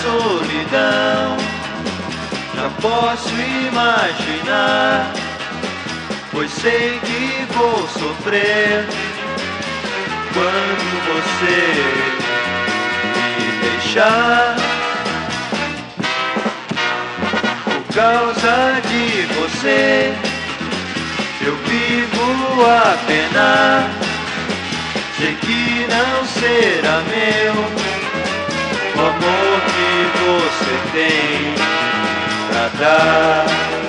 solidão. Já posso imaginar, pois sei que vou sofrer quando você me deixar. Por causa de você eu vivo a penar. Sei que não será meu o amor que você tem pra dar.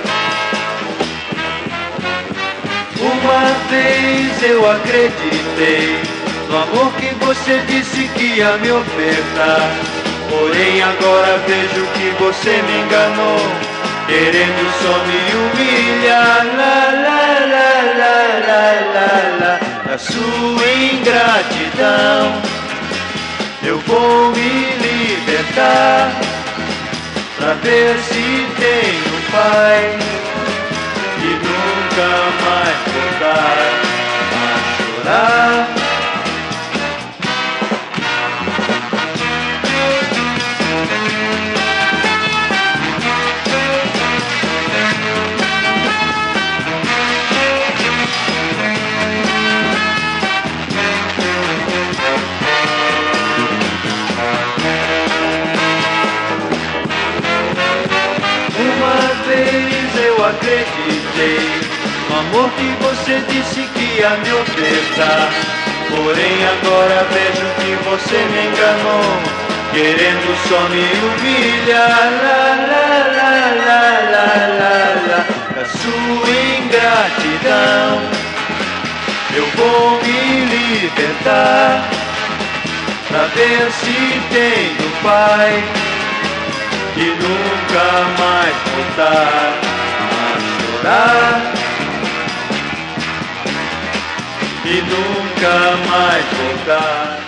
Uma vez eu acreditei no amor que você disse que ia me ofertar. Porém agora vejo que você me enganou, querendo só me humilhar. La, la, la, la, la, la, la. Da sua ingratidão eu vou me libertar, pra ver se tenho pai e nunca mais voltar a chorar. Acreditei no amor que você disse que ia me ofertar. Porém agora vejo que você me enganou, querendo só me humilhar. La, la, la, la, la, la, la. Da sua ingratidão eu vou me libertar, pra ver se tenho pai e nunca mais voltar e nunca mais voltar.